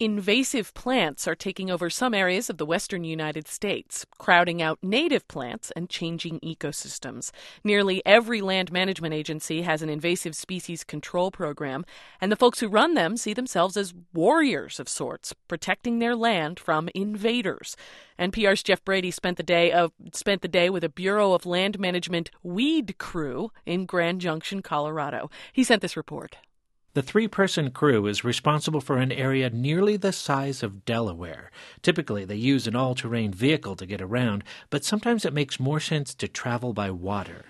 Invasive plants are taking over some areas of the western United States, crowding out native plants and changing ecosystems. Nearly every land management agency has an invasive species control program, and the folks who run them see themselves as warriors of sorts, protecting their land from invaders. NPR's Jeff Brady spent the day with a Bureau of Land Management weed crew in Grand Junction, Colorado. He sent this report. The three-person crew is responsible for an area nearly the size of Delaware. Typically, they use an all-terrain vehicle to get around, but sometimes it makes more sense to travel by water.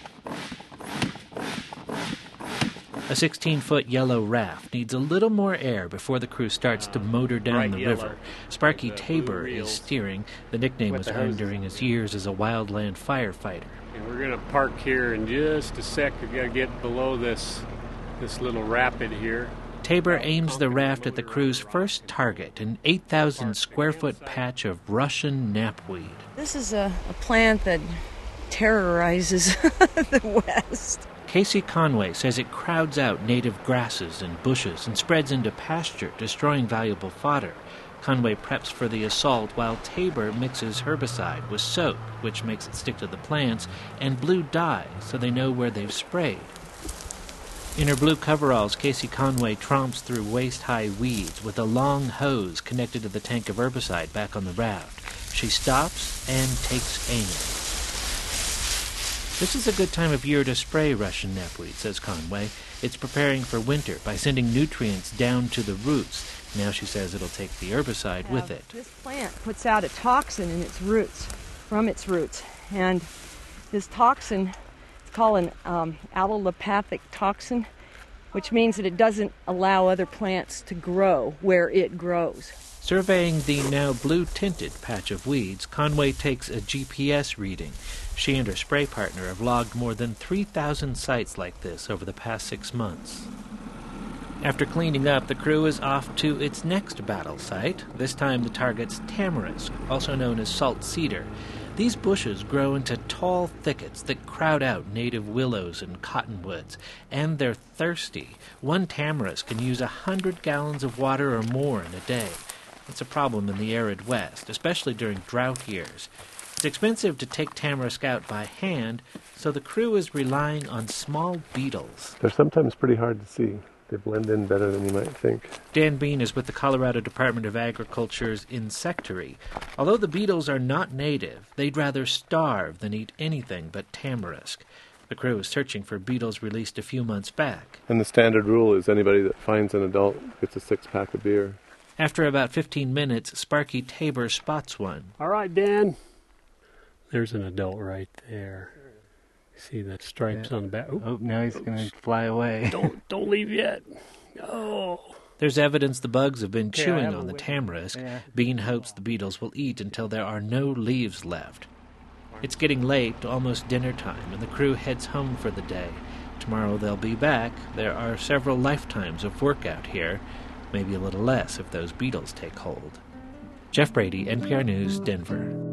A 16-foot yellow raft needs a little more air before the crew starts to motor down the river. Sparky Tabor is steering. The nickname was earned during his years as a wildland firefighter. And we're going to park here in just a sec. We've got to get below this little rapid here. Tabor aims the raft at the crew's first target, an 8,000-square-foot patch of Russian knapweed. This is a plant that terrorizes the West. Casey Conway says it crowds out native grasses and bushes and spreads into pasture, destroying valuable fodder. Conway preps for the assault while Tabor mixes herbicide with soap, which makes it stick to the plants, and blue dye so they know where they've sprayed. In her blue coveralls, Casey Conway tromps through waist-high weeds with a long hose connected to the tank of herbicide back on the raft. She stops and takes aim. This is a good time of year to spray Russian knapweed, says Conway. It's preparing for winter by sending nutrients down to the roots. Now she says it'll take the herbicide with it. This plant puts out a toxin in its roots, from its roots. And this toxin, called an allelopathic toxin, which means that it doesn't allow other plants to grow where it grows. Surveying the now blue-tinted patch of weeds, Conway takes a GPS reading. She and her spray partner have logged more than 3,000 sites like this over the past 6 months. After cleaning up, the crew is off to its next battle site. This time the target's tamarisk, also known as salt cedar. These bushes grow into tall thickets that crowd out native willows and cottonwoods, and they're thirsty. One tamarisk can use 100 gallons of water or more in a day. It's a problem in the arid West, especially during drought years. It's expensive to take tamarisk out by hand, so the crew is relying on small beetles. They're sometimes pretty hard to see. They blend in better than you might think. Dan Bean is with the Colorado Department of Agriculture's insectary. Although the beetles are not native, they'd rather starve than eat anything but tamarisk. The crew is searching for beetles released a few months back. And the standard rule is anybody that finds an adult gets a 6-pack of beer. After about 15 minutes, Sparky Tabor spots one. All right, Dan. There's an adult right there. See the stripes on the back. Oh, now he's going to fly away. Don't leave yet. Oh. There's evidence the bugs have been chewing on the tamarisk. Bean hopes the beetles will eat until there are no leaves left. It's getting late, almost dinner time, and the crew heads home for the day. Tomorrow they'll be back. There are several lifetimes of work out here. Maybe a little less if those beetles take hold. Jeff Brady, NPR News, Denver.